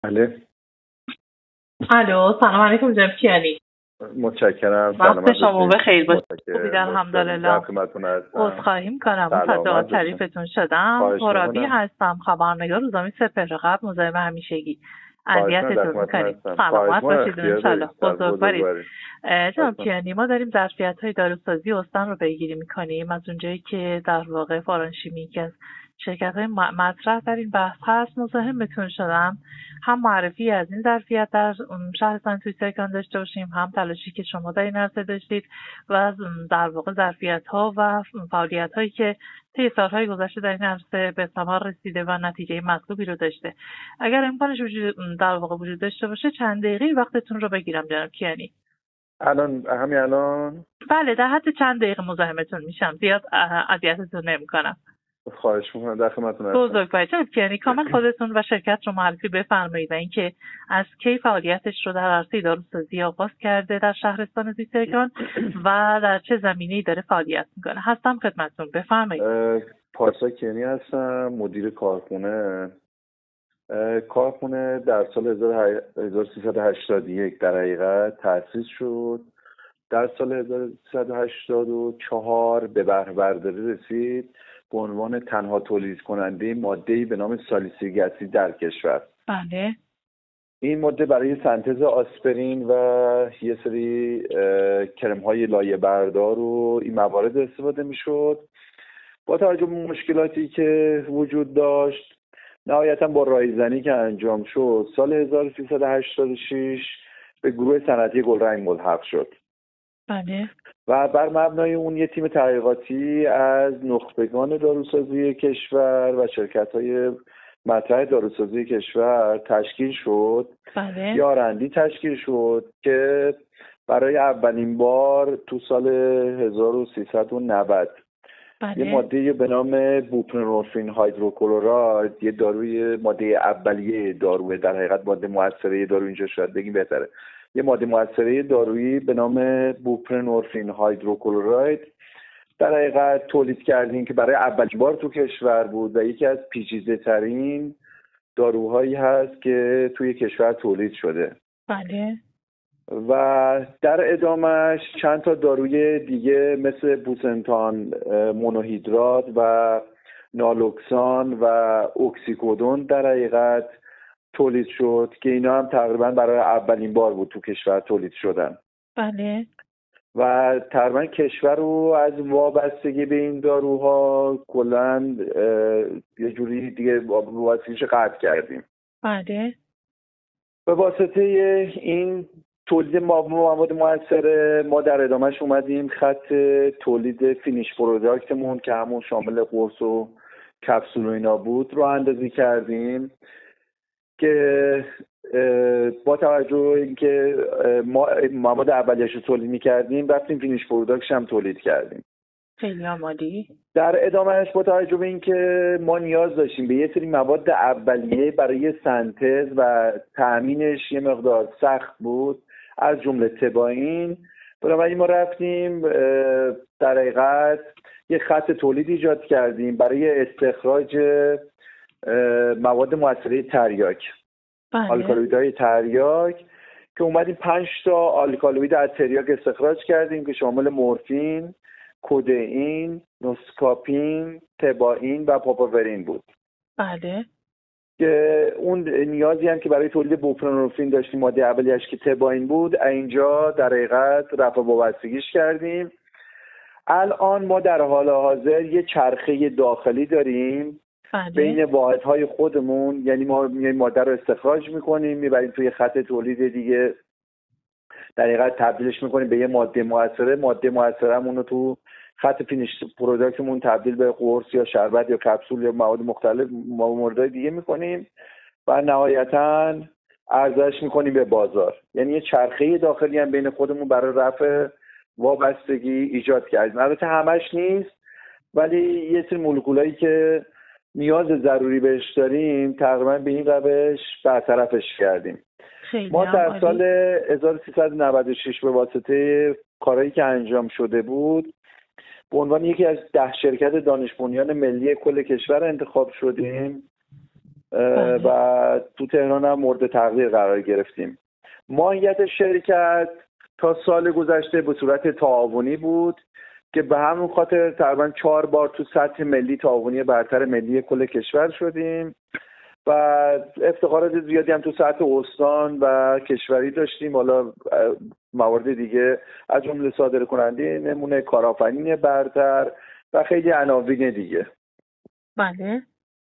بله. الو، سلام علیکم جناب کیانی. متشکرم. وقت شما بخیر باشه. خوبید متشکرم. الحمدلله. خدمتتون هستم. عذرخواهی میکنم سلامت مصدق باشین. تعریفتون شدم. خواهش ترابی می‌کنم. هستم، خبرنگار روزنامه سپهر قبل، مزاحم همیشگی. خواهش می‌کنم. اذیتتون خدمتتون میکنیم. هستم. سلامت خواهش باشید می‌کنم. انشالله. بزرگوارید. جناب هستم. کیانی، ما داریم ظرفیت‌های داروسازی استان رو پیگیری میکنیم از اونجایی که در واقع فارانشیمی که از شرکت‌های مطرح در این بحث هست مزاحمتون شدم. هم معرفی از این ظرفیت در شهرستان توییترکان داشته باشیم، هم تلاشی که شما در این عرصه داشتید و از در واقع ظرفیت‌ها و فعالیت‌هایی که طی سال‌های گذشته در این عرصه به ثمر رسیده و نتیجه مطلوبی رو داشته. اگر امکانش در واقع وجود داشته باشه چند دقیقه وقتتون رو بگیرم جناب کیانی. همین الان؟ بله، در حد چند دقیقه مزاحمتون میشم، زیاد اذیتتون نمی‌کنم. خواهش می‌کنم. در خدمتتون هستم. بزرگوار جناب کیانی، کامل خودتون و شرکت رو معرفی بفرمایید و اینکه از کی فعالیتش رو در عرصه داروسازی آغاز کرده در شهرستان زیسترگان و در چه زمینه‌ای داره فعالیت میکنه. هستم خدمتتون، بفرمایید. پارسا کیانی هستم، مدیر کارخونه. کارخونه در سال 1381 در حقیقت تأسیس شد. در سال 1384 به بهره برداری رسید به عنوان تنها تولید کننده ماده‌ای به نام سالیسیلیک اسید در کشور. بله. این ماده برای سنتز آسپرین و یه سری کرم‌های لایه بردار و این موارد استفاده می‌شد. با توجه به مشکلاتی که وجود داشت، نهایتاً با رایزنی که انجام شد سال 1386 به گروه صنعتی گلرنگ ملحق شد. بله. و بر مبنای اون یه تیم تحقیقاتی از نخبگان داروسازی کشور و شرکت‌های مطرح داروسازی کشور تشکیل شد. بله. یه آرندی تشکیل شد که برای اولین بار تو سال 1390 یه ماده به نام بوپرنورفین هیدروکلوراید، یه داروی ماده اولیه داروی، در حقیقت ماده مؤثره دارو اینجا شاید بگیم بهتره، یه ماده مؤثره دارویی به نام بوپرنورفین هیدروکلوراید در حقیقت تولید کردیم که برای اولین بار تو کشور بود و یکی از پیچیده ترین داروهایی هست که توی کشور تولید شده. بله. و در ادامهش چند تا داروی دیگه مثل بوسنتان مونوهیدرات و نالوکسان و اکسیکودون در حقیقت تولید شد که اینا هم تقریبا برای اولین بار بود تو کشور تولید شدن. بله. و تقریبا کشور رو از وابستگی به این داروها کلاً یه جوری دیگه وابستگیش قطع کردیم. بله. به واسطه این تولید مواد مؤثره ما در ادامهش اومدیم خط تولید فینیش پروداکتمون که همون شامل قرص و کپسول و اینا بود رو اندازی کردیم که با توجه اینکه ما مواد اولیه‌اش رو تولید می‌کردیم رفتیم فینیش پروداکتش هم تولید کردیم. خیلی عالی. در ادامهش با توجه به اینکه ما نیاز داشتیم به یه سری مواد اولیه برای سنتز و تأمینش یه مقدار سخت بود، از جمله تباین، بنابراین ما رفتیم در حقیقت یه خط تولید ایجاد کردیم برای استخراج مواد مؤثره تریاک. بله. آلکالویدهای تریاک که اومدیم 5 تا آلکالوید از تریاک استخراج کردیم که شامل مورفین، کودئین، نوسکاپین، تباین و پاپاورین بود. بله. که اون نیازی هم که برای تولید بوپرنورفین داشتیم ماده اولیه‌اش که تباین بود، اینجا در حقیقت رفع وابستگیش کردیم. الان ما در حال حاضر یه چرخه داخلی داریم. بله. بین واحدهای خودمون، یعنی ما این ماده رو استخراج میکنیم میبریم توی خط تولید دیگه، در حقیقت تبدیلش میکنیم به یه ماده مؤثرمون رو تو خط فینیش پروداکتمون تبدیل به قرص یا شربت یا کپسول یا مواد مختلف موردهای دیگه میکنیم و نهایتاً عرضه‌اش میکنیم به بازار. یعنی یه چرخه داخلی هم بین خودمون برای رفع وابستگی ایجاد کردیم. البته همش نیست، ولی یه سری مولکولایی که نیاز ضروری بهش داریم تقریبا به این روش برطرفش کردیم. ما در سال 1396 به واسطه کارهایی که انجام شده بود به عنوان یکی از 10 شرکت دانش بنیان ملی کل کشور انتخاب شدیم و تو تهران هم مورد تقدیر قرار گرفتیم. ماهیت شرکت تا سال گذشته به صورت تعاونی بود که به همون خاطر تقریبا 4 بار تو سطح ملی تعاونی برتر ملی کل کشور شدیم و افتخارات زیادی هم تو سطح استان و کشوری داشتیم. حالا موارد دیگه از جمله صادر کننده نمونه کارآفرین برتر و خیلی عناوین دیگه. بله.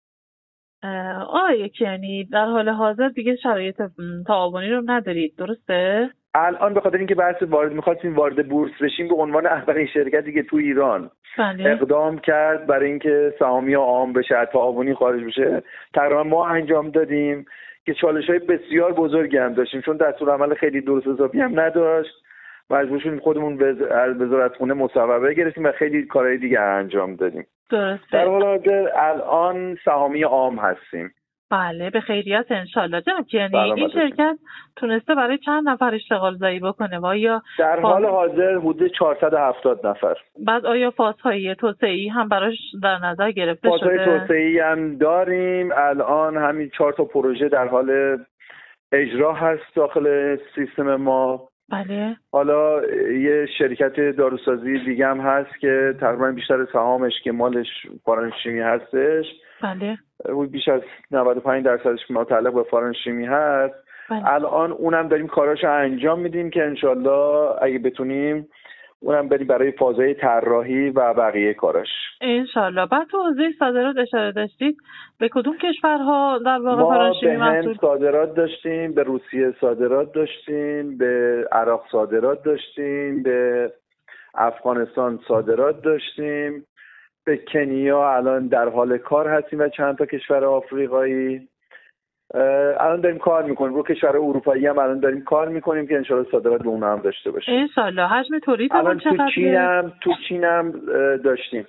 آقای کیانی در حال حاضر دیگه شرایط تعاونی رو ندارید، درسته؟ الان به خاطر اینکه می‌خواستیم وارد بورس بشیم به عنوان اولین شرکتی که تو ایران اقدام کرد برای اینکه سهامی عام بشه، از تعاونی خارج بشه، تقریبا ما انجام دادیم که چالش‌های بسیار بزرگی هم داشتیم چون دستورالعمل خیلی درست حسابی هم نداشت. مجبور شدیم خودمون از وزارتخونه مصوبه گرفتیم و خیلی کارهای دیگه انجام دادیم. درسته. در حال حاضر الان سهامی عام هستیم. بله، به خیریت انشالله. یعنی این شرکت تونسته برای چند نفر اشتغال زایی بکنه و یا در حال حاضر حدود 470 نفر. بعد آیا فازهای توسعه‌ای هم براش در نظر گرفته شده؟ فازهای توسعه‌ای هم داریم. الان همین 4 تا پروژه در حال اجرا هست داخل سیستم ما. بله. حالا یه شرکت داروسازی دیگه هم هست که تقریبا بیشتر سهامش که مالش فارانشیمی هستش. بله. بیش از 95% متعلق به فارانشیمی هست. بله. الان اونم داریم کاراشو انجام میدیم که انشالله اگه بتونیم اونم بریم برای فازهای طراحی و بقیه کاراش انشالله. بعد تو حوزه صادرات اشاره داشتید، به کدوم کشورها در واقع فارانشیمی محصول؟ ما به هند صادرات داشتیم، به روسیه صادرات داشتیم، به عراق صادرات داشتیم، به افغانستان صادرات داشتیم، به کنیا الان در حال کار هستیم و چند تا کشور آفریقایی. الان داریم کار میکنیم رو کشور اروپایی هم الان داریم کار میکنیم که انشالله صادرات به اون هم داشته باشیم انشالله. حجم تولیدمون چقدره؟ تو چین هم داشتیم.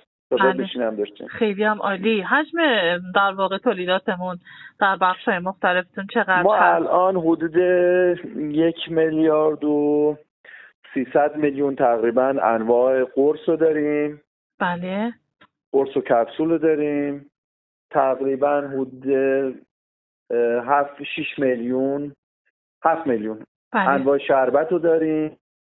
خیلی هم عالی. حجم در واقع تولیداتمون در بخش‌های مختلفتون چقدر ما الان حدود 1 میلیارد و 300 میلیون تقریبا انواع قرص رو داریم. بله. قرص و کپسول رو داریم. تقریبا حدود 7 میلیون بله. انواع شربت رو داریم.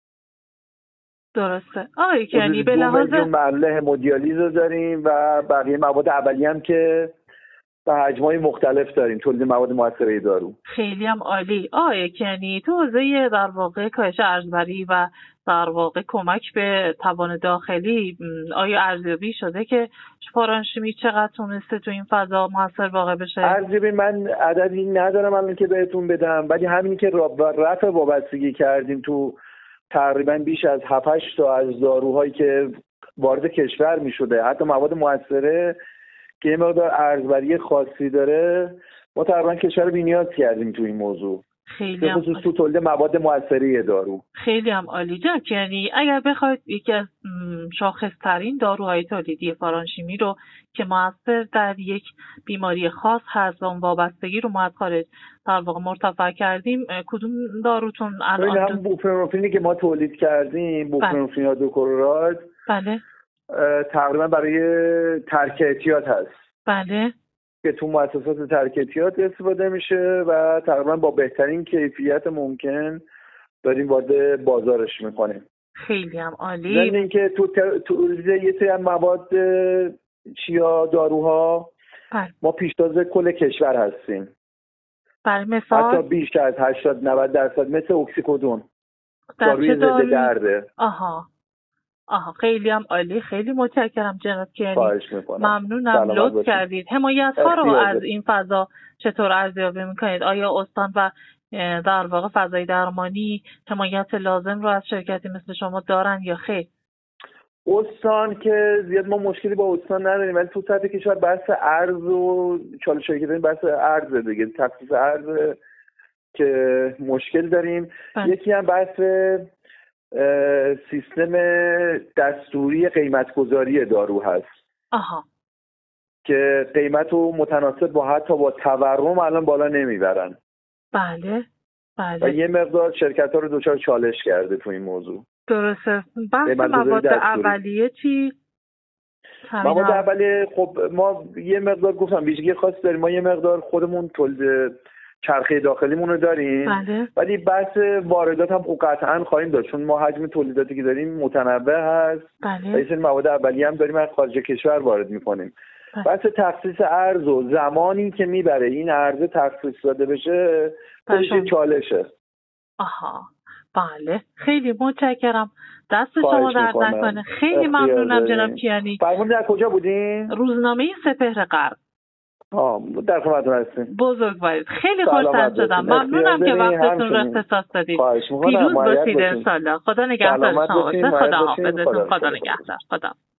درسته. یعنی به لحاظ 2 میلیون معلول همودیالیز رو داریم و بقیه مواد اولیه هم که به حجم‌های مختلف داریم، تولید مواد مؤثره دارو. خیلی هم عالی. یعنی تو حوزه در واقع کاهش ارزبری و در واقع کمک به توان داخلی آیا ارزیابی شده که فارانشیمی چقدر تونسته تو این فضا موثر واقع بشه؟ ارزیابی من عددی ندارم الان که بهتون بدم، ولی همین که رفع وابستگی کردیم تو تقریبا بیش از 7-8 تا از داروهایی که وارد کشور می شده، حتی مواد مؤثره که یه مقدار ارزبری خاصی داره، ما تقریبا کشور رو بی‌نیاز کردیم تو این موضوع. خیلی به خصوص تو تولید مواد مؤثره دارو. خیلی هم عالی. یعنی اگر بخواید یکی از شاخص‌ترین داروهای تولیدی فارانشیمی رو که مؤثر در یک بیماری خاص هست و اون وابستگی رو ما از خارج در واقع مرتفع کردیم، کدوم داروتون الان؟ هم بوپرنوفینی که ما تولید کردیم، بوپرنوفین دوکلورات. بله. تقریبا برای ترک اعتیاد هست. بله. که تو مؤسسات ترک اعتیاد استفاده میشه و تقریبا با بهترین کیفیت ممکن داریم وارد بازارش میکنیم. خیلی هم عالی. ضمن اینکه تو یه سری مواد چیا داروها ما پیشتاز کل کشور هستیم. برای مثال حتی بیش از 80-90% مثل اکسیکودون داروی ضد درده. خیلی هم عالی. خیلی متشکرم جناب کیانی. ممنونم لطف کردید. حمایت ها رو از این فضا چطور ارزیابی میکنید؟ آیا استان و در واقع فضای درمانی حمایت لازم رو از شرکتی مثل شما دارن یا خیر؟ استان که زیاد ما مشکلی با استان نداریم، ولی تو سطح کشور بحث ارز و چالشایی که داریم بحث ارز دیگه، تخصیص ارز که مشکل داریم. یکی هم بحث سیستم دستوری قیمتگذاری دارو هست. که قیمت رو متناسب با حتی با تورم الان بالا نمیبرن. بله. و یه مقدار شرکت ها رو دچار چالش کرده تو این موضوع. درسته. بحث مواد اولیه چی؟ مواد اولیه خب ما یه مقدار گفتم ویژگی خاصی داریم، ما یه مقدار خودمون تولید چرخه داخلیمون رو داریم. بله. ولی بحث واردات هم قطعا خواهیم داشت چون ما حجم تولیداتی که داریم متنوع هست. بله. یه سری مواد اولیه هم داریم از خارج کشور وارد می‌کنیم. بحث تخصیص ارز و زمانی که میبره این ارز تخصیص داده بشه خودش چالشه. آها بله خیلی متشکرم، دست شما درد نکنه. خیلی ممنونم جناب کیانی. فرمودید در کجا بودین؟ روزنامه سپهر غرب. در خدمتتون هستیم. بزرگوارید. خیلی خوشحال شدم. ممنونم که وقتتون رو اختصاص دادید. پیروز باشید انشالله. خدا نگهدار شما باشه. خدا حافظتون. خدا نگهدار. خدا